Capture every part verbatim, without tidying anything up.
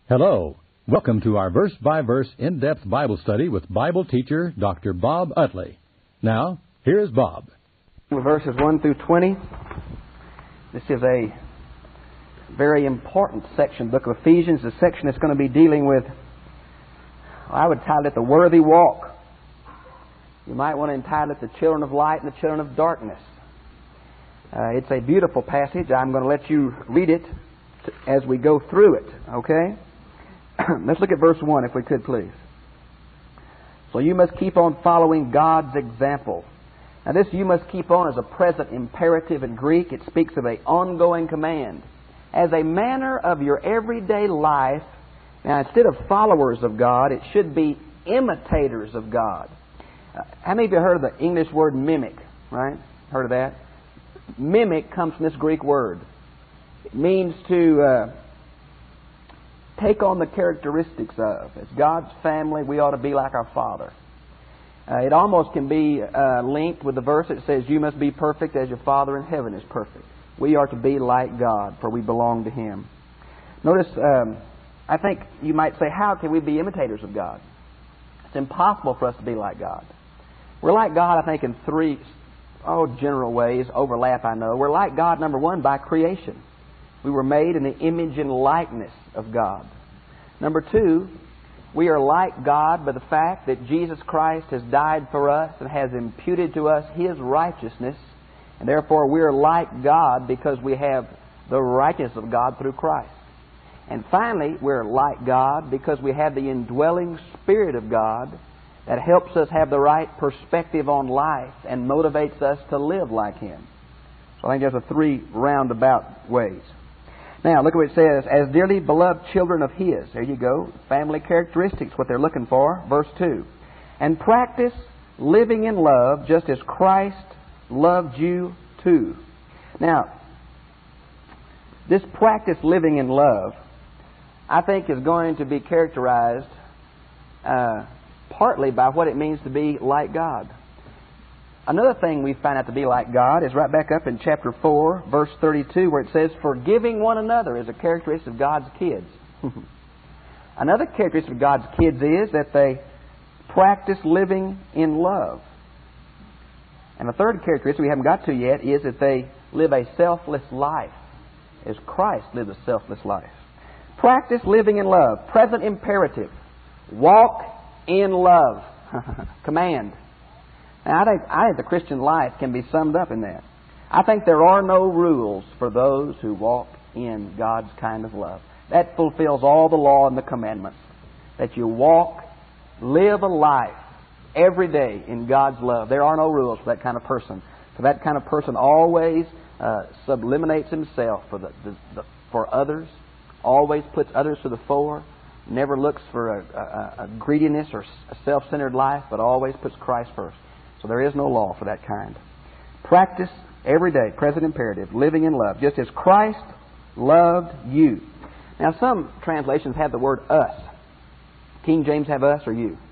Hello. Welcome to our verse-by-verse in-depth Bible study with Bible teacher Doctor Bob Utley. Now, here's Bob. Verses one through twenty. This is a very important section, book of Ephesians, the section that's going to be dealing with, I would title it, the worthy walk. You might want to entitle it, the children of light and the children of darkness. Uh, it's a beautiful passage. I'm going to let you read it as we go through it, okay? Let's look at verse one, if we could, please. So you must keep on following God's example. Now this you must keep on is a present imperative in Greek. It speaks of an ongoing command. As a manner of your everyday life, now instead of followers of God, it should be imitators of God. Uh, how many of you heard of the English word mimic, right? Heard of that? Mimic comes from this Greek word. It means to uh, take on the characteristics of. As God's family, we ought to be like our Father. Uh, it almost can be uh, linked with the verse that says, you must be perfect as your Father in heaven is perfect. We are to be like God, for we belong to Him. Notice, um, I think you might say, how can we be imitators of God? It's impossible for us to be like God. We're like God, I think, in three, oh, general ways. Overlap, I know. We're like God, number one, by creation. We were made in the image and likeness of God. Number two, we are like God by the fact that Jesus Christ has died for us and has imputed to us His righteousness. And therefore we are like God because we have the righteousness of God through Christ. And finally, we're like God because we have the indwelling Spirit of God that helps us have the right perspective on life and motivates us to live like Him. So I think there's a three roundabout ways. Now, look at what it says. As dearly beloved children of His. There you go. Family characteristics, what they're looking for. Verse two. And practice living in love just as Christ loved you too. Now, this practice living in love, I think, is going to be characterized uh, partly by what it means to be like God. Another thing we find out to be like God is right back up in chapter four, verse thirty-two, where it says, forgiving one another is a characteristic of God's kids. Another characteristic of God's kids is that they practice living in love. And the third characteristic we haven't got to yet is that they live a selfless life, as Christ lived a selfless life. Practice living in love. Present imperative. Walk in love. Command. Now, I think, I think the Christian life can be summed up in that. I think there are no rules for those who walk in God's kind of love. That fulfills all the law and the commandments. That you walk, live a life every day in God's love. There are no rules for that kind of person. For that kind of person always uh, sublimates himself for the, the, the for others, always puts others to the fore, never looks for a, a, a greediness or a self-centered life, but always puts Christ first. So there is no law for that kind. Practice every day, present imperative, living in love, just as Christ loved you. Now, some translations have the word us. King James have us or you?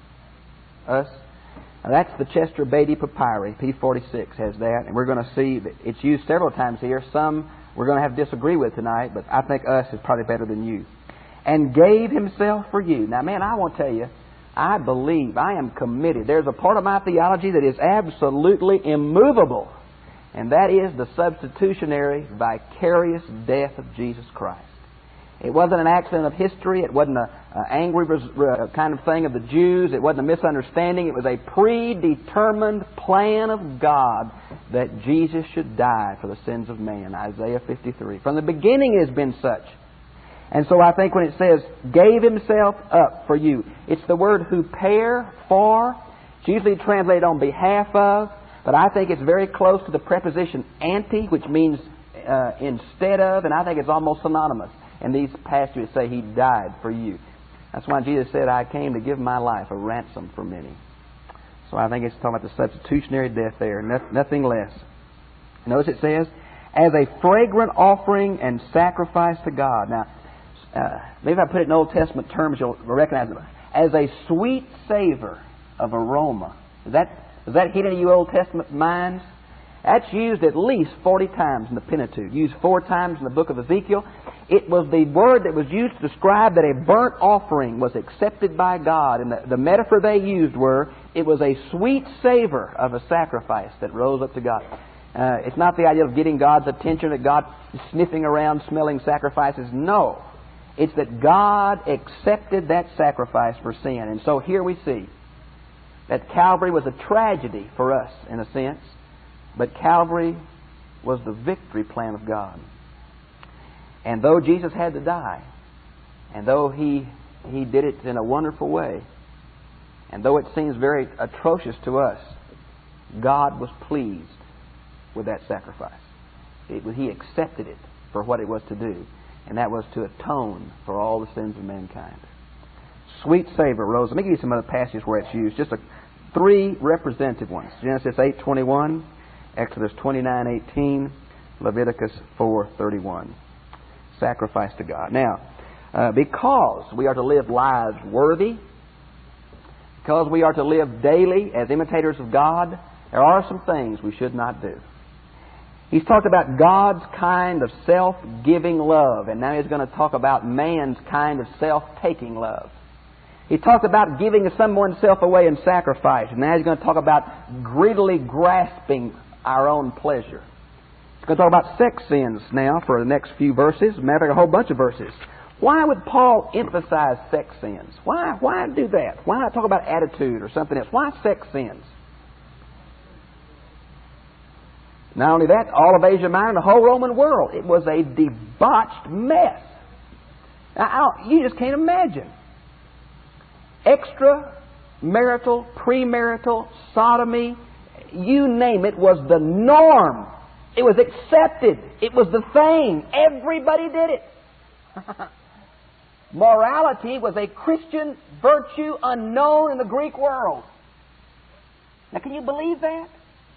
Us. Now, that's the Chester Beatty Papyri. P forty-six has that. And we're going to see that it's used several times here. Some we're going to have to disagree with tonight, but I think us is probably better than you. And gave Himself for you. Now, man, I want to tell you, I believe, I am committed. There's a part of my theology that is absolutely immovable, and that is the substitutionary, vicarious death of Jesus Christ. It wasn't an accident of history. It wasn't an angry uh, kind of thing of the Jews. It wasn't a misunderstanding. It was a predetermined plan of God that Jesus should die for the sins of man. Isaiah fifty-three. From the beginning it has been such. And so I think when it says, gave Himself up for you, it's the word huper, for. It's usually translated on behalf of, but I think it's very close to the preposition anti, which means uh, instead of, and I think it's almost synonymous. And these passages say He died for you. That's why Jesus said, I came to give my life a ransom for many. So I think it's talking about the substitutionary death there, nothing less. Notice it says, as a fragrant offering and sacrifice to God. Now, Uh, maybe if I put it in Old Testament terms, you'll recognize it. As a sweet savor of aroma. Does that, does that hit into you Old Testament minds? That's used at least forty times in the Pentateuch. Used four times in the book of Ezekiel. It was the word that was used to describe that a burnt offering was accepted by God. And the, the metaphor they used were, it was a sweet savor of a sacrifice that rose up to God. Uh, it's not the idea of getting God's attention, that God is sniffing around smelling sacrifices. No. It's that God accepted that sacrifice for sin. And so here we see that Calvary was a tragedy for us, in a sense, but Calvary was the victory plan of God. And though Jesus had to die, and though He, he did it in a wonderful way, and though it seems very atrocious to us, God was pleased with that sacrifice. It, he accepted it for what it was to do, and that was to atone for all the sins of mankind. Sweet savor rose. Let me give you some other passages where it's used. Just a, three representative ones. Genesis eight twenty-one, Exodus twenty-nine eighteen, Leviticus four thirty-one. Sacrifice to God. Now, uh, because we are to live lives worthy, because we are to live daily as imitators of God, there are some things we should not do. He's talked about God's kind of self-giving love, and now he's going to talk about man's kind of self-taking love. He talked about giving someone's self away in sacrifice, and now he's going to talk about greedily grasping our own pleasure. He's going to talk about sex sins now for the next few verses. Matter of fact, a whole bunch of verses. Why would Paul emphasize sex sins? Why, why do that? Why not talk about attitude or something else? Why sex sins? Not only that, all of Asia Minor and the whole Roman world, it was a debauched mess. Now, you just can't imagine. Extramarital, premarital, sodomy, you name it, was the norm. It was accepted. It was the thing. Everybody did it. Morality was a Christian virtue unknown in the Greek world. Now, can you believe that?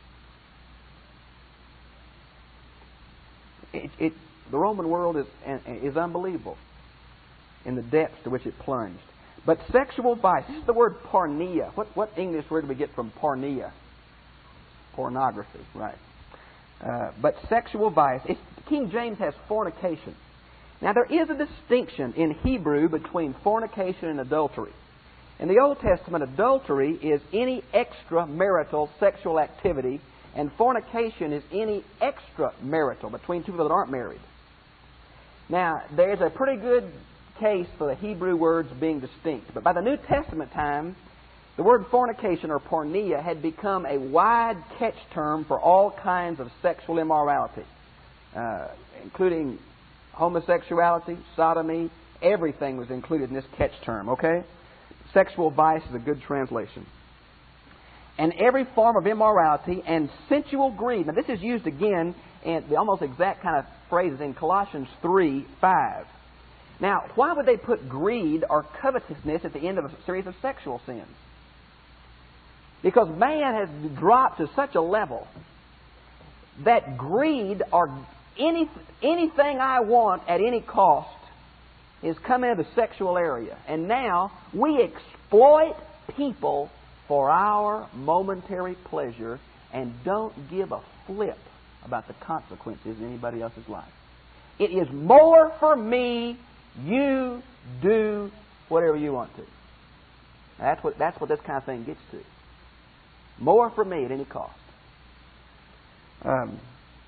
It, it, the Roman world is, is unbelievable in the depths to which it plunged. But sexual vice, this is the word porneia. What, what English word do we get from porneia? Pornography, right. Uh, but sexual vice, it's, King James has fornication. Now there is a distinction in Hebrew between fornication and adultery. In the Old Testament, adultery is any extramarital sexual activity, and fornication is any extramarital between two people that aren't married. Now, there's a pretty good case for the Hebrew words being distinct. But by the New Testament time, the word fornication or porneia had become a wide catch term for all kinds of sexual immorality, uh, including homosexuality, sodomy. Everything was included in this catch term, okay? Sexual vice is a good translation. And every form of immorality and sensual greed. Now, this is used again in the almost exact kind of phrases in Colossians three five. Now, why would they put greed or covetousness at the end of a series of sexual sins? Because man has dropped to such a level that greed or any, anything I want at any cost is coming into the sexual area. And now we exploit people for our momentary pleasure and don't give a flip about the consequences in anybody else's life. It is more for me, you do whatever you want to. That's what, that's what this kind of thing gets to. More for me at any cost. Um,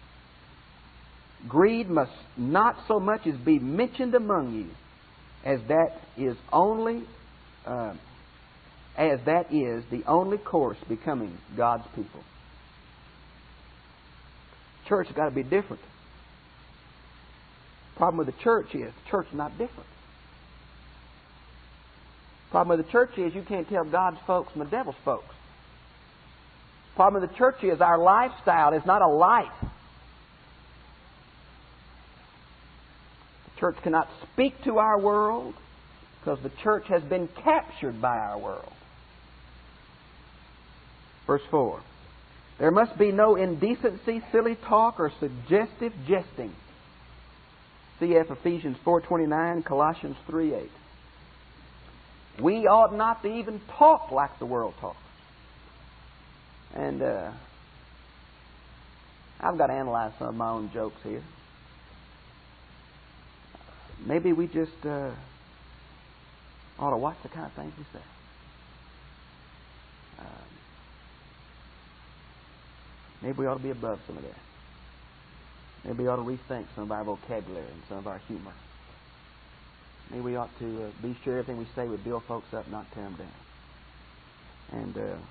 greed must not so much as be mentioned among you as that is only... Uh, as that is the only course becoming God's people. Church has got to be different. Problem with the church is the church is not different. Problem with the church is you can't tell God's folks from the devil's folks. Problem with the church is our lifestyle is not a light. The church cannot speak to our world because the church has been captured by our world. Verse four. There must be no indecency, silly talk, or suggestive jesting. C F Ephesians four twenty-nine, Colossians three eight. We ought not to even talk like the world talks. And uh, I've got to analyze some of my own jokes here. Maybe we just uh, ought to watch the kind of things we say. Um, maybe we ought to be above some of that. Maybe we ought to rethink some of our vocabulary and some of our humor. Maybe we ought to uh, be sure everything we say would build folks up, not tear them down. And uh,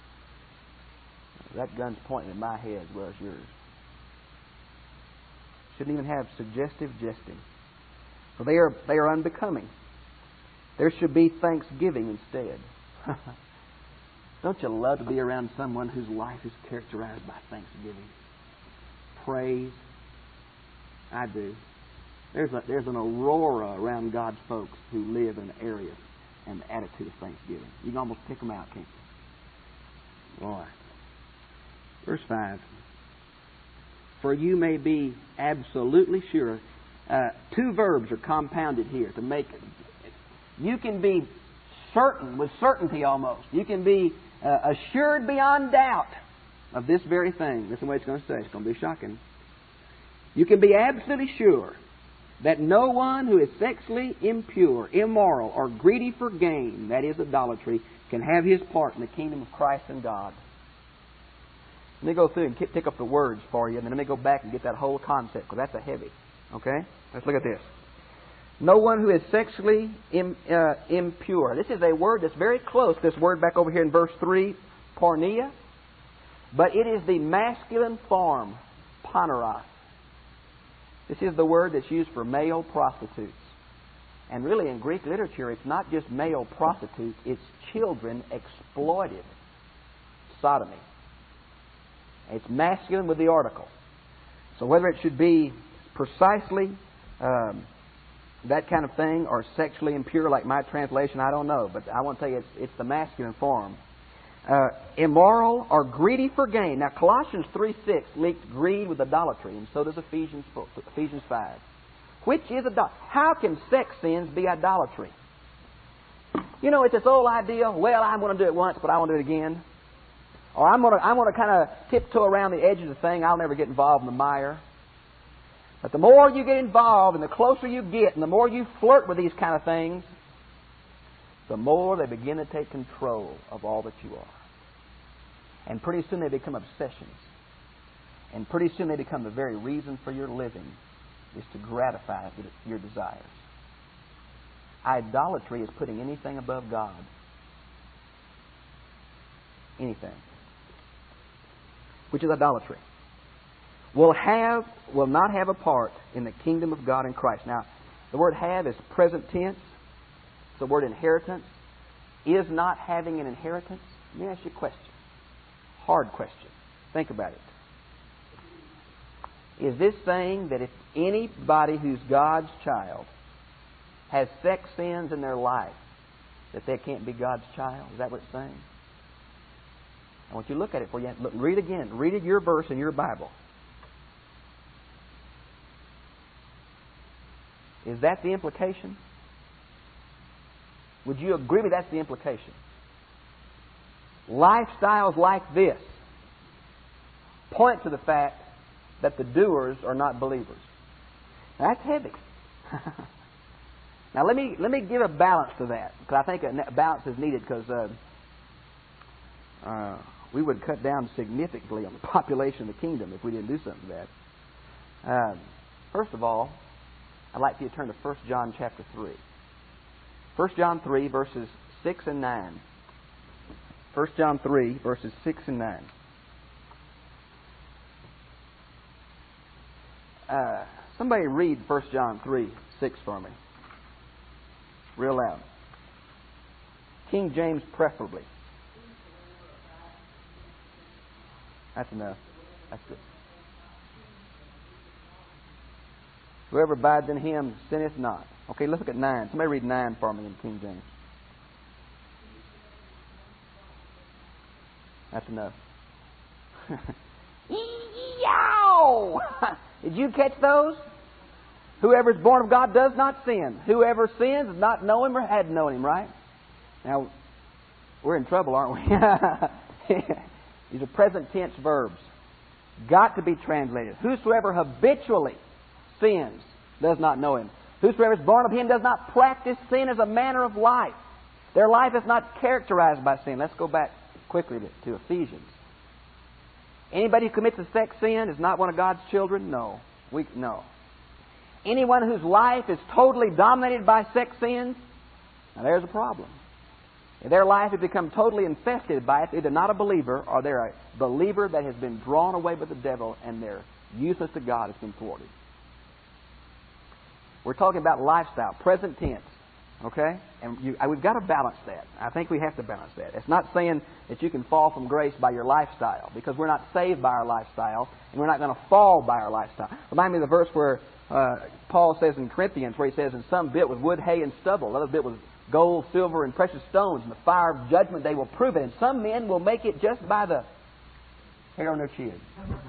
that gun's pointing at my head as well as yours. Shouldn't even have suggestive jesting. For they are, they are unbecoming. There should be thanksgiving instead. Don't you love to be around someone whose life is characterized by thanksgiving? Praise. I do. There's a, there's an aurora around God's folks who live in an area and the attitude of thanksgiving. You can almost pick them out, can't you? Boy. Verse five. For you may be absolutely sure. Uh, two verbs are compounded here to make it. You can be certain, with certainty almost. You can be uh, assured beyond doubt of this very thing. This is the way it's going to say. It's going to be shocking. You can be absolutely sure that no one who is sexually impure, immoral, or greedy for gain, that is idolatry, can have his part in the kingdom of Christ and God. Let me go through and pick up the words for you, and then let me go back and get that whole concept, because that's a heavy. Okay? Let's look at this. No one who is sexually im, uh, impure. This is a word that's very close, this word back over here in verse three, porneia. But it is the masculine form, poneros. This is the word that's used for male prostitutes. And really in Greek literature, it's not just male prostitutes, it's children exploited. Sodomy. It's masculine with the article. So whether it should be precisely um, that kind of thing or sexually impure like my translation, I don't know. But I want to tell you it's, it's the masculine form. Uh, immoral or greedy for gain. Now Colossians three six links greed with idolatry, and so does Ephesians four, Ephesians five. Which is idolatry? How can sex sins be idolatry? You know, it's this old idea, well, I'm going to do it once, but I won't do it again. Or I'm going to, I'm going to kind of tiptoe around the edge of the thing, I'll never get involved in the mire. But the more you get involved and the closer you get and the more you flirt with these kind of things, the more they begin to take control of all that you are. And pretty soon they become obsessions. And pretty soon they become the very reason for your living is to gratify your desires. Idolatry is putting anything above God. Anything. Which is idolatry. Will have, will not have a part in the kingdom of God in Christ. Now, the word have is present tense. It's the word inheritance. Is not having an inheritance? Let me ask you a question. Hard question. Think about it. Is this saying that if anybody who's God's child has sex sins in their life, that they can't be God's child? Is that what it's saying? I want you to look at it for you. Look, read again. Read it, your verse in your Bible. Is that the implication? Would you agree with that's the implication? Lifestyles like this point to the fact that the doers are not believers. Now, that's heavy. Now let me let me give a balance to that, because I think a balance is needed, because uh, uh, we would cut down significantly on the population of the kingdom if we didn't do something to that. Uh, first of all, I'd like for you to turn to First John chapter three. First John three, verses six and nine. First John three, verses six and nine. Uh, somebody read First John three, six for me. Real loud. King James preferably. That's enough. That's good. Whoever abides in him sinneth not. Okay, let's look at nine. Somebody read nine for me in King James. That's enough. Yow! Did you catch those? Whoever is born of God does not sin. Whoever sins does not know him or had known him, right? Now, we're in trouble, aren't we? These are present tense verbs. Got to be translated. Whosoever habitually sins does not know Him. Whosoever is born of Him does not practice sin as a manner of life. Their life is not characterized by sin. Let's go back quickly to, to Ephesians. Anybody who commits a sex sin is not one of God's children? No. We, no. Anyone whose life is totally dominated by sex sins, now there's a problem. If their life has become totally infested by it, they're not a believer, or they're a believer that has been drawn away by the devil and their useless to God has been thwarted. We're talking about lifestyle, present tense. Okay? And you, we've got to balance that. I think we have to balance that. It's not saying that you can fall from grace by your lifestyle, because we're not saved by our lifestyle, and we're not going to fall by our lifestyle. Remind me of the verse where uh, Paul says in Corinthians, where he says, "And some bit with wood, hay, and stubble. Another bit with gold, silver, and precious stones. And the fire of judgment they will prove it. And some men will make it just by the hair on their chin."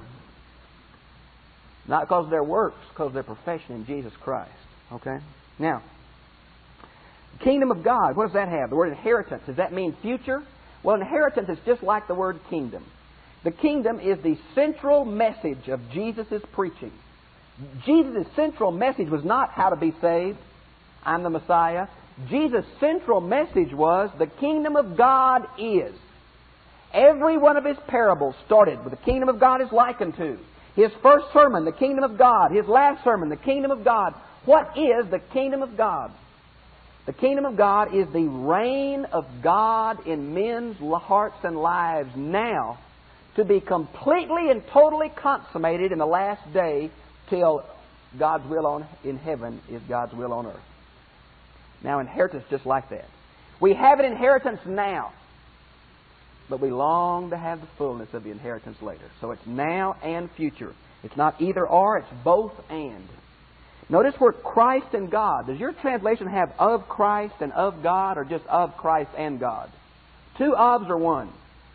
Not because of their works, because of their profession in Jesus Christ. Okay? Now, kingdom of God, what does that have? The word inheritance, does that mean future? Well, inheritance is just like the word kingdom. The kingdom is the central message of Jesus' preaching. Jesus' central message was not how to be saved. I'm the Messiah. Jesus' central message was the kingdom of God is. Every one of His parables started with the kingdom of God is likened to. His first sermon, the kingdom of God. His last sermon, the kingdom of God. What is the kingdom of God? The kingdom of God is the reign of God in men's hearts and lives now, to be completely and totally consummated in the last day, till God's will on in heaven is God's will on earth. Now, inheritance just like that. We have an inheritance now, but we long to have the fullness of the inheritance later. So it's now and future. It's not either or, it's both and. Notice where Christ and God. Does your translation have of Christ and of God, or just of Christ and God? Two ofs or one?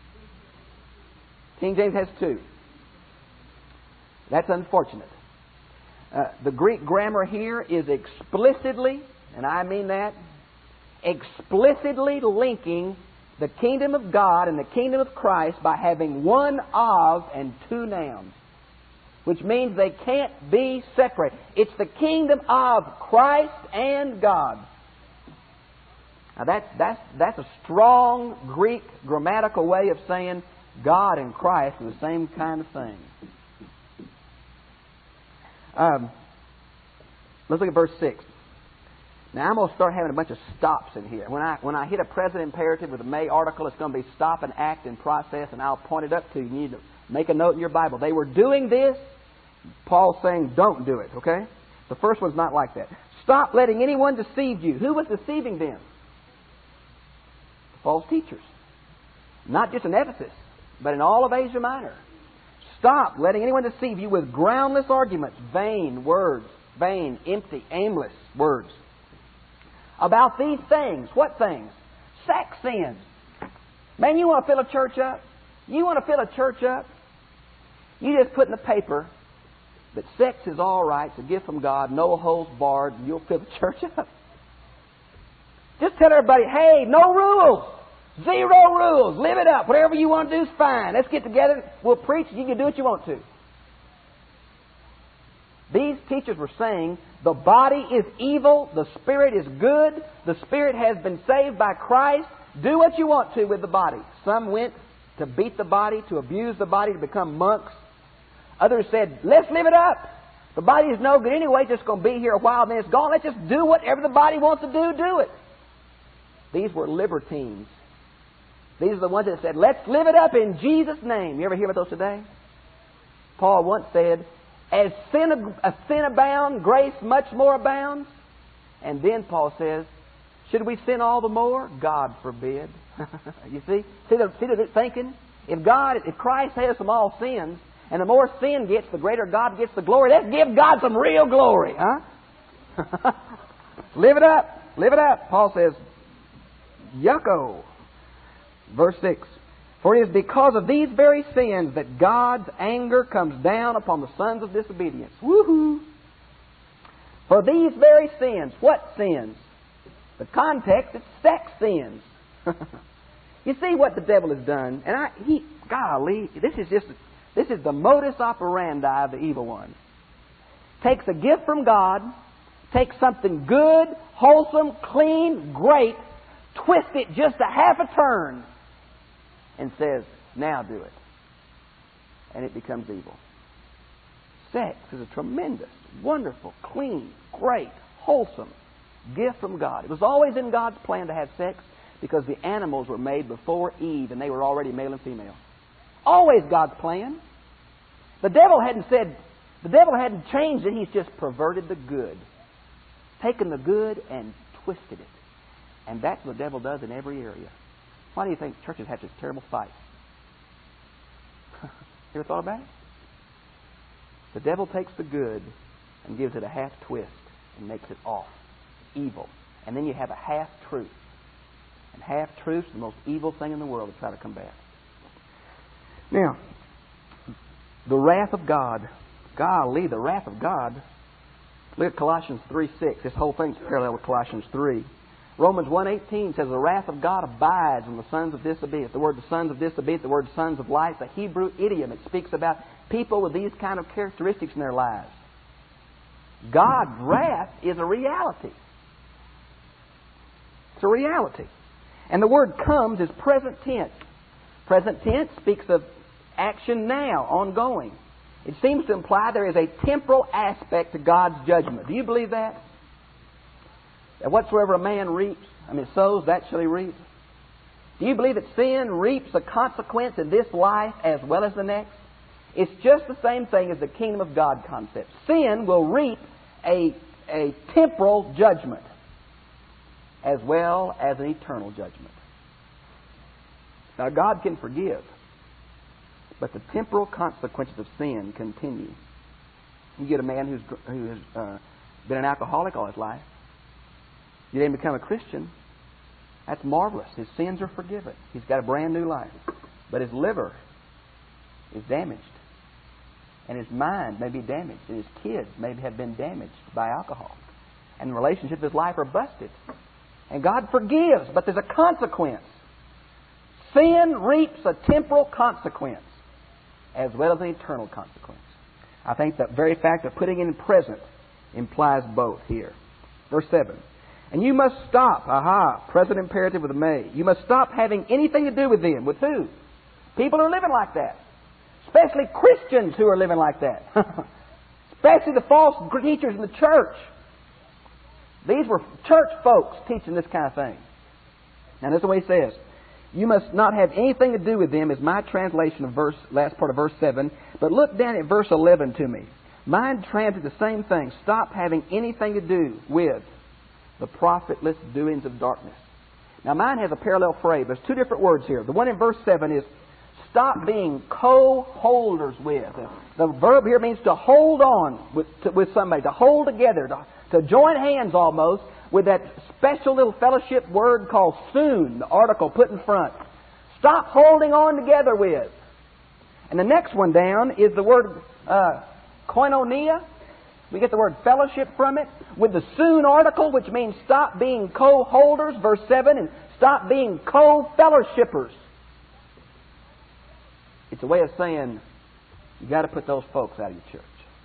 King James has two. That's unfortunate. Uh, the Greek grammar here is explicitly, and I mean that, explicitly linking the kingdom of God and the kingdom of Christ by having one of and two nouns, which means they can't be separated. It's the kingdom of Christ and God. Now that's, that's, that's a strong Greek grammatical way of saying God and Christ are the same kind of thing. Um, let's look at verse six. Now I'm going to start having a bunch of stops in here. When I when I hit a present imperative with a may article, it's going to be stop and act and process, and I'll point it up to you. You need to make a note in your Bible. They were doing this. Paul's saying don't do it, okay? The first one's not like that. Stop letting anyone deceive you. Who was deceiving them? False teachers. Not just in Ephesus, but in all of Asia Minor. Stop letting anyone deceive you with groundless arguments, vain words, vain, empty, aimless words. About these things. What things? Sex sins. Man, you want to fill a church up? You want to fill a church up? You just put in the paper that sex is all right, it's a gift from God, no holds barred, and you'll fill the church up. Just tell everybody, hey, no rules. Zero rules. Live it up. Whatever you want to do is fine. Let's get together. We'll preach. You can do what you want to. These teachers were saying the body is evil, the spirit is good, the spirit has been saved by Christ. Do what you want to with the body. Some went to beat the body, to abuse the body, to become monks. Others said, let's live it up. The body is no good anyway, just going to be here a while, then it's gone. Let's just do whatever the body wants to do, do it. These were libertines. These are the ones that said, let's live it up in Jesus' name. You ever hear about those today? Paul once said, as sin, as sin abounds, grace much more abounds. And then Paul says, should we sin all the more? God forbid. You see? See the, see the thinking? If God, if Christ saves from all sins, and the more sin gets, the greater God gets the glory. Let's give God some real glory, huh? Live it up. Live it up. Paul says, yucko. Verse six. For it is because of these very sins that God's anger comes down upon the sons of disobedience. Woohoo! For these very sins. What sins? The context is sex sins. You see what the devil has done. And I, he, golly, this is just This is the modus operandi of the evil one. Takes a gift from God, takes something good, wholesome, clean, great, twist it just a half a turn, and says, now do it. And it becomes evil. Sex is a tremendous, wonderful, clean, great, wholesome gift from God. It was always in God's plan to have sex because the animals were made before Eve and they were already male and female. Always God's plan. The devil hadn't said, the devil hadn't changed it. He's just perverted the good. Taken the good and twisted it. And that's what the devil does in every area. Why do you think churches have such terrible fights? You ever thought about it? The devil takes the good and gives it a half twist and makes it off. Evil. And then you have a half truth. And half truth's the most evil thing in the world to try to combat. Now, the wrath of God. Golly, the wrath of God. Look at Colossians three six. This whole thing's parallel with Colossians three. Romans one eighteen says the wrath of God abides on the sons of disobedience. The word the sons of disobedience, the word sons of light, the Hebrew idiom. It speaks about people with these kind of characteristics in their lives. God's wrath is a reality. It's a reality. And the word comes is present tense. Present tense speaks of action now, ongoing. It seems to imply there is a temporal aspect to God's judgment. Do you believe that? That whatsoever a man reaps, I mean sows, that shall he reap? Do you believe that sin reaps a consequence in this life as well as the next? It's just the same thing as the kingdom of God concept. Sin will reap a, a temporal judgment as well as an eternal judgment. Now God can forgive, but the temporal consequences of sin continue. You get a man who's who has uh, been an alcoholic all his life. You then become a Christian. That's marvelous. His sins are forgiven. He's got a brand new life. But his liver is damaged. And his mind may be damaged. And his kids may have been damaged by alcohol. And the relationships of his life are busted. And God forgives, but there's a consequence. Sin reaps a temporal consequence as well as an eternal consequence. I think that very fact of putting it in present implies both here. Verse seven. And you must stop, aha, present imperative with a may. You must stop having anything to do with them. With who? People who are living like that. Especially Christians who are living like that. Especially the false teachers in the church. These were church folks teaching this kind of thing. Now this is the way he says. You must not have anything to do with them is my translation of verse last part of verse seven. But look down at verse eleven to me. Mine translates the same thing. Stop having anything to do with the profitless doings of darkness. Now mine has a parallel phrase. There's two different words here. The one in verse seven is stop being co-holders with. The verb here means to hold on with, to, with somebody, to hold together, to, to join hands almost with that special little fellowship word called soon, the article put in front. Stop holding on together with. And the next one down is the word uh, koinonia. We get the word fellowship from it. With the soon article, which means stop being co-holders, verse seven, and stop being co-fellowshippers. It's a way of saying you got to put those folks out of your church.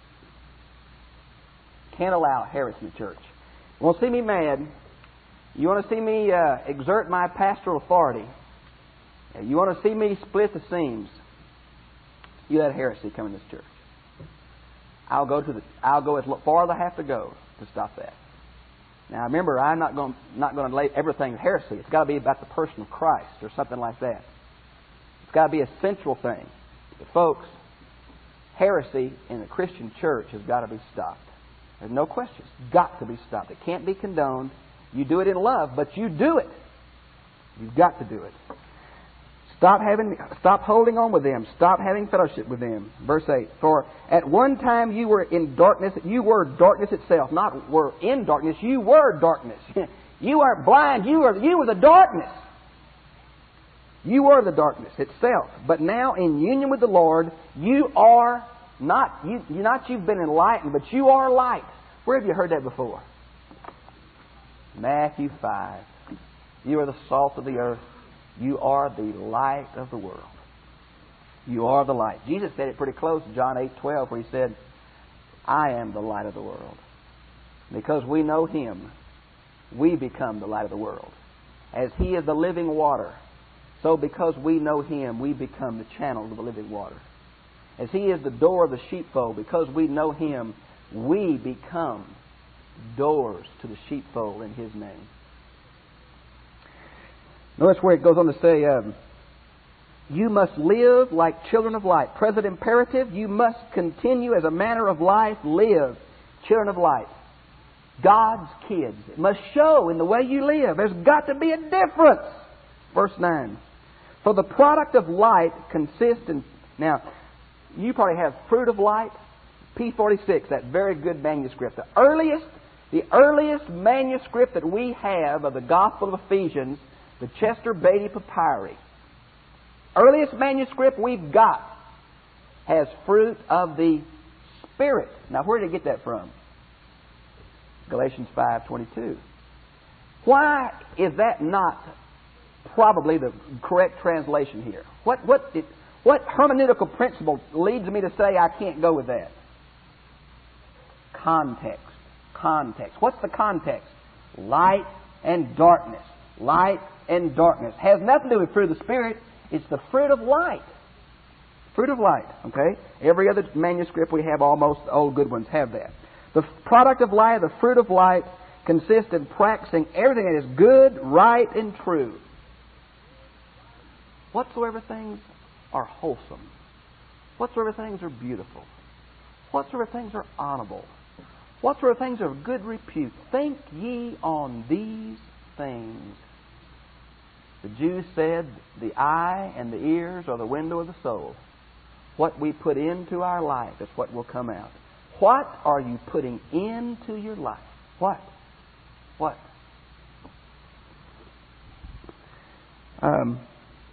Can't allow heresy in the church. You want to see me mad? You want to see me uh, exert my pastoral authority? You want to see me split the seams? You let heresy come in this church. I'll go to the. I'll go as far as I have to go to stop that. Now remember, I'm not going not going to lay everything heresy. It's got to be about the person of Christ or something like that. It's got to be a central thing. But folks, heresy in the Christian church has got to be stopped. There's no question. It's got to be stopped. It can't be condoned. You do it in love, but you do it. You've got to do it. Stop having, stop holding on with them. Stop having fellowship with them. Verse eight. For at one time you were in darkness. You were darkness itself. Not were in darkness. You were darkness. You aren't blind. You were, you were the darkness. You were the darkness itself. But now in union with the Lord, you are not, you, not you've been enlightened, but you are light. Where have you heard that before? Matthew five. You are the salt of the earth. You are the light of the world. You are the light. Jesus said it pretty close in John eight twelve, where He said, I am the light of the world. Because we know Him, we become the light of the world. As He is the living water, so because we know Him, we become the channel of the living water. As He is the door of the sheepfold, because we know Him, we become doors to the sheepfold in His name. Notice where it goes on to say, um, you must live like children of light. Present imperative, you must continue as a manner of life, live children of light. God's kids. It must show in the way you live. There's got to be a difference. Verse nine. For the product of light consists in... Now, you probably have Fruit of Light, P forty-six, that very good manuscript. The earliest, the earliest manuscript that we have of the Gospel of Ephesians, the Chester Beatty Papyri. Earliest manuscript we've got has Fruit of the Spirit. Now, where did he get that from? Galatians five twenty-two. Why is that not probably the correct translation here? What what did, what hermeneutical principle leads me to say I can't go with that? Context. Context. What's the context? Light and darkness. Light and darkness. Has nothing to do with fruit of the Spirit. It's the fruit of light. Fruit of light. Okay? Every other manuscript we have, almost all good ones, have that. The product of light, the fruit of light, consists in practicing everything that is good, right, and true. Whatsoever things are wholesome. Whatsoever things are beautiful. Whatsoever things are honorable. Whatsoever things are of good repute. Think ye on these things. The Jews said the eye and the ears are the window of the soul. What we put into our life is what will come out. What are you putting into your life? What? What? Um,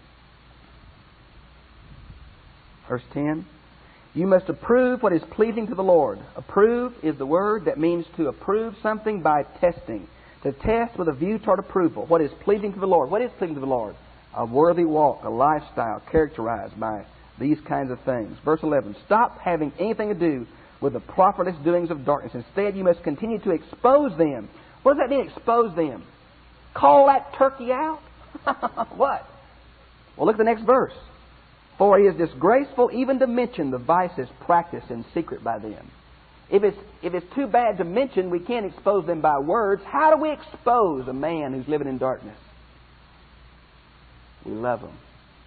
verse ten. You must approve what is pleasing to the Lord. Approve is the word that means to approve something by testing. To test with a view toward approval. What is pleasing to the Lord? What is pleasing to the Lord? A worthy walk, a lifestyle characterized by these kinds of things. Verse eleven. Stop having anything to do with the profitless doings of darkness. Instead, you must continue to expose them. What does that mean, expose them? Call that turkey out? What? Well, look at the next verse. For it is disgraceful even to mention the vices practiced in secret by them. If it's, if it's too bad to mention, we can't expose them by words. How do we expose a man who's living in darkness? We love them.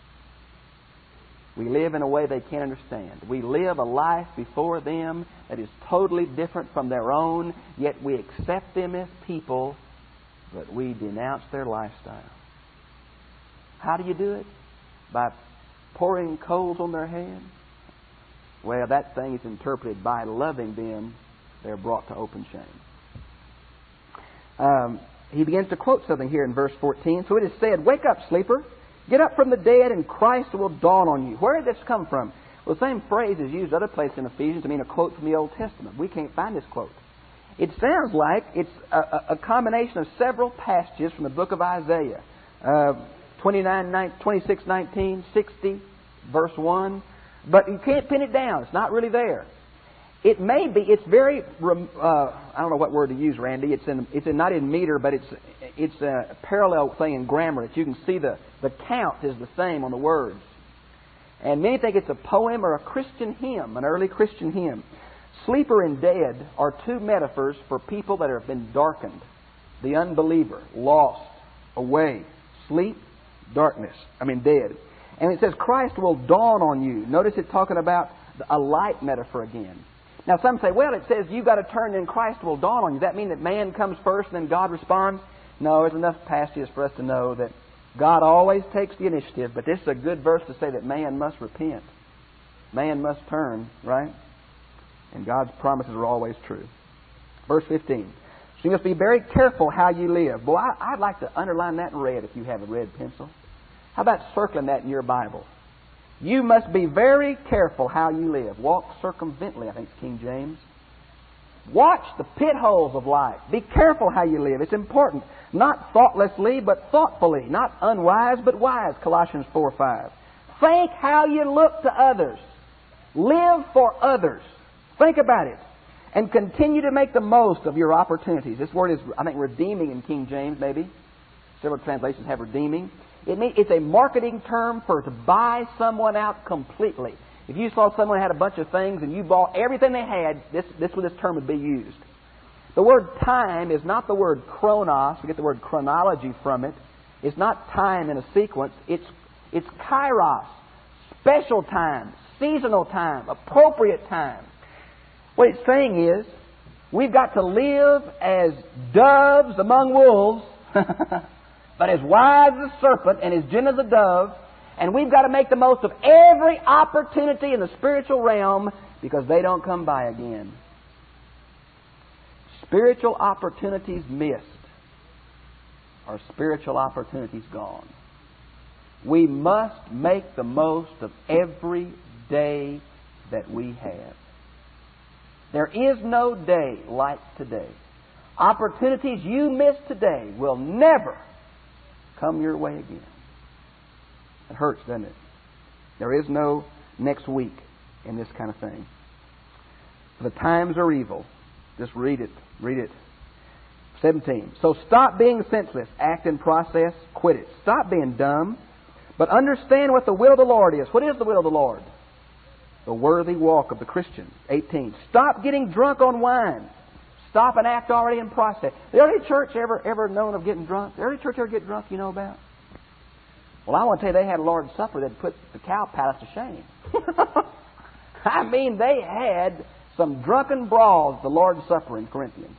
We live in a way they can't understand. We live a life before them that is totally different from their own, yet we accept them as people, but we denounce their lifestyle. How do you do it? By pouring coals on their head? Well, that thing is interpreted by loving them, they're brought to open shame. Um, he begins to quote something here in verse fourteen. So it is said, wake up, sleeper. Get up from the dead, and Christ will dawn on you. Where did this come from? Well, the same phrase is used other places in Ephesians. I mean, a quote from the Old Testament. We can't find this quote. It sounds like it's a, a combination of several passages from the book of Isaiah. Uh, twenty-nine, twenty-six, nineteen, sixty, verse one. But you can't pin it down. It's not really there. It may be, it's very, uh, I don't know what word to use, Randy. It's in, it's in, not in meter, but it's it's a parallel thing in grammar that you can see the, the count is the same on the words. And many think it's a poem or a Christian hymn, an early Christian hymn. Sleeper and dead are two metaphors for people that have been darkened. The unbeliever, lost, away, sleep, darkness, I mean dead. And it says Christ will dawn on you. Notice it's talking about a light metaphor again. Now some say, well, it says you've got to turn and Christ will dawn on you. Does that mean that man comes first and then God responds? No, there's enough passages for us to know that God always takes the initiative. But this is a good verse to say that man must repent. Man must turn, right? And God's promises are always true. Verse fifteen. So you must be very careful how you live. Boy, I, I'd like to underline that in red if you have a red pencil. How about circling that in your Bible? You must be very careful how you live. Walk circumvently, I think it's King James. Watch the pit holes of life. Be careful how you live. It's important. Not thoughtlessly, but thoughtfully. Not unwise, but wise, Colossians four five. Think how you look to others. Live for others. Think about it. And continue to make the most of your opportunities. This word is, I think, redeeming in King James, maybe. Several translations have redeeming. It means, it's a marketing term for to buy someone out completely. If you saw someone had a bunch of things and you bought everything they had, this this this term would be used. The word time is not the word chronos. We get the word chronology from it. It's not time in a sequence. It's it's kairos, special time, seasonal time, appropriate time. What it's saying is, we've got to live as doves among wolves, but as wise as a serpent and as gentle as a dove, and we've got to make the most of every opportunity in the spiritual realm because they don't come by again. Spiritual opportunities missed are spiritual opportunities gone. We must make the most of every day that we have. There is no day like today. Opportunities you miss today will never come your way again. It hurts, doesn't it? There is no next week in this kind of thing. The times are evil. Just read it. Read it. seventeen. So stop being senseless. Act in process. Quit it. Stop being dumb. But understand what the will of the Lord is. What is the will of the Lord? The worthy walk of the Christian. eighteen. Stop getting drunk on wine. Stop an act already in process. The early church ever ever known of getting drunk? The early church ever get drunk, you know about? Well, I want to tell you, they had a Lord's Supper that put the cow palace to shame. I mean, they had some drunken brawls, the Lord's Supper in Corinthians.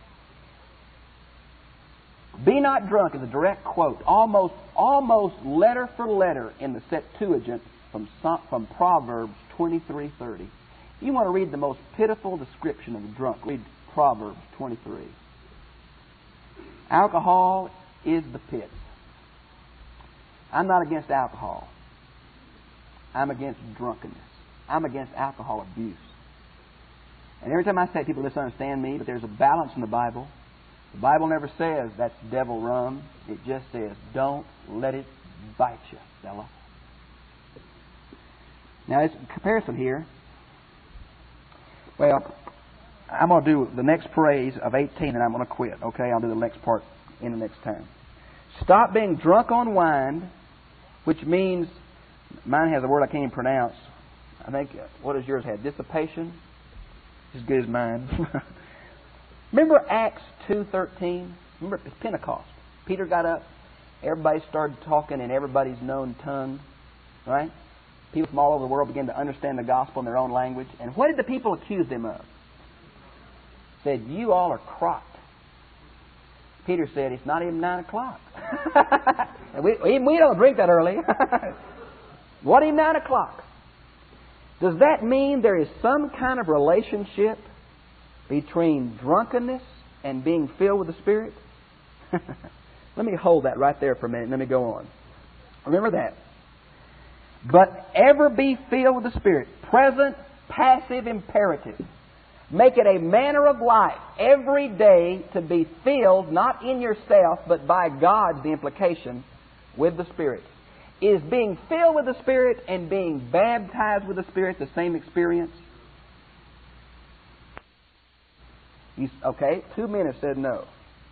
Be not drunk is a direct quote, almost almost letter for letter in the Septuagint from from Proverbs twenty-three thirty. If you want to read the most pitiful description of a drunk, read Proverbs twenty-three. Alcohol is the pit. I'm not against alcohol. I'm against drunkenness. I'm against alcohol abuse. And every time I say it, people misunderstand me, but there's a balance in the Bible. The Bible never says that's devil rum. It just says, don't let it bite you, fella. Now, it's a comparison here. Well, I'm going to do the next phrase of eighteen and I'm going to quit. Okay, I'll do the next part in the next time. Stop being drunk on wine, which means, mine has a word I can't even pronounce. I think, what does yours have? Dissipation? As good as mine. Remember Acts two thirteen? Remember, it's Pentecost. Peter got up, everybody started talking in everybody's known tongue, right? People from all over the world began to understand the gospel in their own language. And what did the people accuse them of? Said, you all are crocked. Peter said, it's not even nine o'clock. And we, even we don't drink that early. What even nine o'clock? Does that mean there is some kind of relationship between drunkenness and being filled with the Spirit? Let me hold that right there for a minute and let me go on. Remember that. But ever be filled with the Spirit. Present, passive, imperative. Make it a manner of life every day to be filled, not in yourself, but by God, the implication, with the Spirit. Is being filled with the Spirit and being baptized with the Spirit the same experience? You, okay, two men have said no.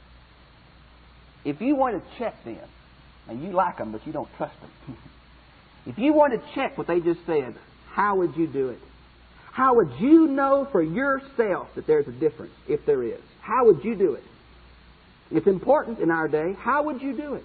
If you want to check them, and you like them but you don't trust them, if you want to check what they just said, how would you do it? How would you know for yourself that there's a difference, if there is? How would you do it? It's important in our day. How would you do it?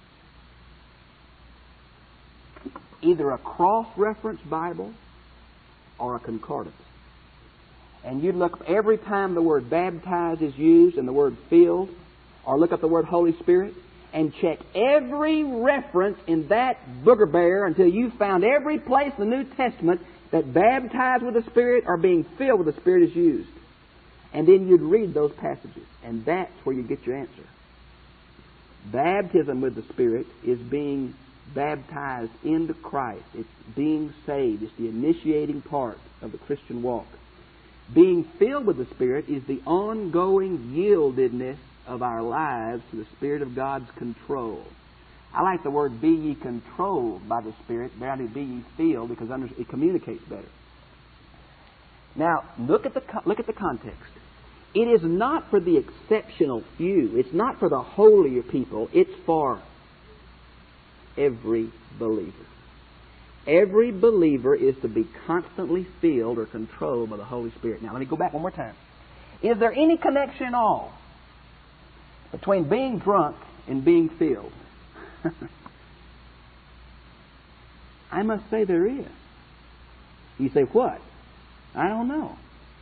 Either a cross-reference Bible or a concordance. And you'd look up every time the word baptized is used and the word filled, or look up the word Holy Spirit, and check every reference in that booger bear until you found every place in the New Testament that baptized with the Spirit or being filled with the Spirit is used. And then you'd read those passages, and that's where you get your answer. Baptism with the Spirit is being baptized into Christ. It's being saved. It's the initiating part of the Christian walk. Being filled with the Spirit is the ongoing yieldedness of our lives to the Spirit of God's control. I like the word be ye controlled by the Spirit, rather be ye filled, because it communicates better. Now, look at the look at the context. It is not for the exceptional few. It's not for the holier people. It's for every believer. Every believer is to be constantly filled or controlled by the Holy Spirit. Now, let me go back one more time. Is there any connection at all between being drunk and being filled? I must say there is. You say, what? I don't know.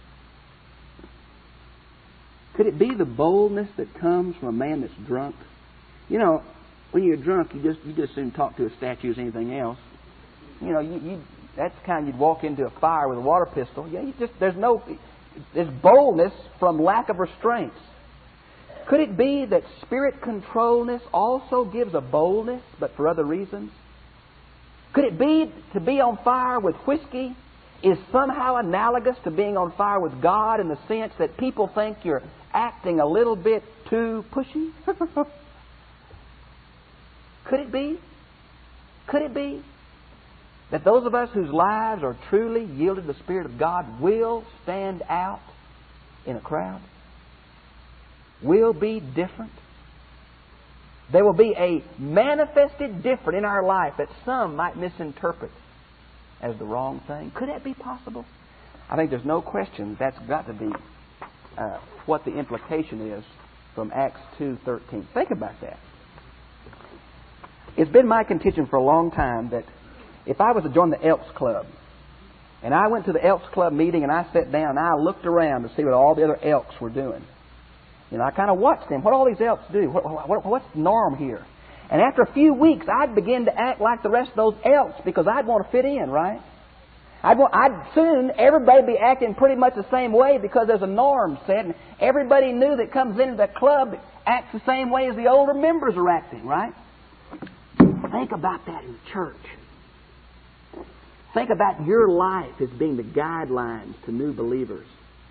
Could it be the boldness that comes from a man that's drunk? You know, when you're drunk, you just you just soon talk to a statue as anything else. You know, you, you that's the kind you'd walk into a fire with a water pistol. Yeah, you just there's no there's boldness from lack of restraints. Could it be that spirit controlledness also gives a boldness, but for other reasons? Could it be to be on fire with whiskey is somehow analogous to being on fire with God in the sense that people think you're acting a little bit too pushy? Could it be? Could it be that those of us whose lives are truly yielded to the Spirit of God will stand out in a crowd? Will be different? There will be a manifested different in our life that some might misinterpret as the wrong thing. Could that be possible? I think there's no question that's got to be uh, what the implication is from Acts two thirteen. Think about that. It's been my contention for a long time that if I was to join the Elks Club, and I went to the Elks Club meeting and I sat down and I looked around to see what all the other Elks were doing. You know, I kind of watched them. What all these Elks do? What, what, what's the norm here? And after a few weeks, I'd begin to act like the rest of those Elks because I'd want to fit in, right? I'd, want, I'd soon, everybody be acting pretty much the same way because there's a norm set. And everybody new that comes into the club acts the same way as the older members are acting, right? Think about that in church. Think about your life as being the guidelines to new believers.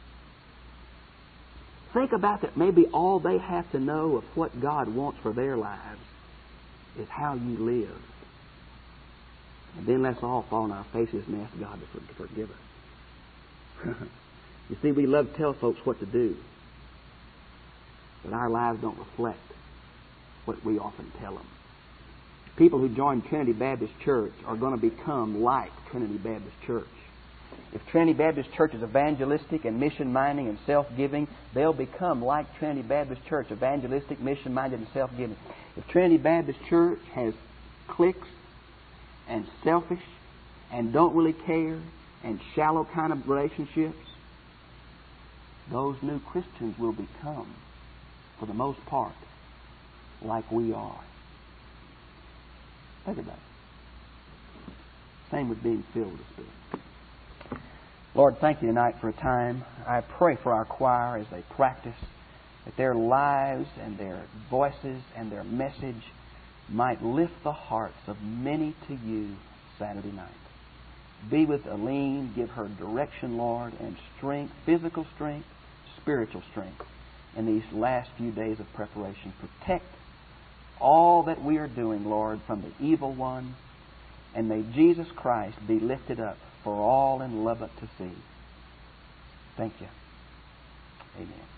Think about that maybe all they have to know of what God wants for their lives is how you live. And then let's all fall on our faces and ask God to forgive us. You see, we love to tell folks what to do, but our lives don't reflect what we often tell them. People who join Trinity Baptist Church are going to become like Trinity Baptist Church. If Trinity Baptist Church is evangelistic and mission-minded and self-giving, they'll become like Trinity Baptist Church, evangelistic, mission-minded, and self-giving. If Trinity Baptist Church has cliques and selfish and don't really care and shallow kind of relationships, those new Christians will become, for the most part, like we are. Think about it. Same with being filled with the Spirit. Lord, thank you tonight for a time. I pray for our choir as they practice, that their lives and their voices and their message might lift the hearts of many to you Saturday night. Be with Aline, give her direction, Lord, and strength, physical strength, spiritual strength in these last few days of preparation. Protect all that we are doing, Lord, from the evil one, and may Jesus Christ be lifted up for all in Lubbock to see. Thank you. Amen.